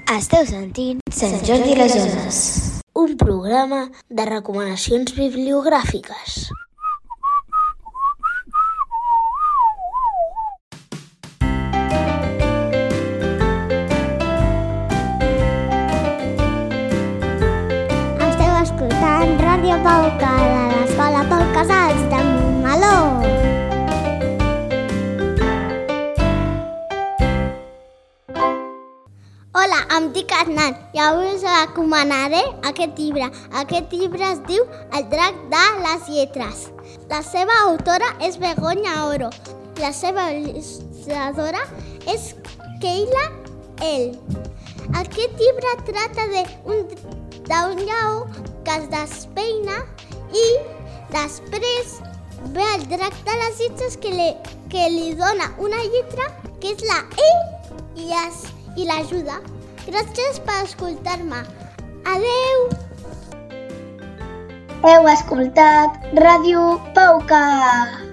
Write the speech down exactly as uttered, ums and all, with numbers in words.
Esteu sentint Sant Jordi i les Ones, un programa de recomanacions bibliogràfiques. Esteu escoltant Ràdio Pauca de l'Escola Pau Casals de Montmeló. Hola, em dic Adnan i avui us recomanaré aquest llibre. Aquest llibre es diu El drac de les lletres. La seva autora és Begoña Oro. La seva il·lustradora és Keila El. Aquest llibre tracta d'un lleó que es despeina i després ve el drac de les lletres que li, que li dona una lletra que és la E i es i l'ajuda. Gràcies per escoltar-me. Adeu! Heu escoltat Ràdio Pauca.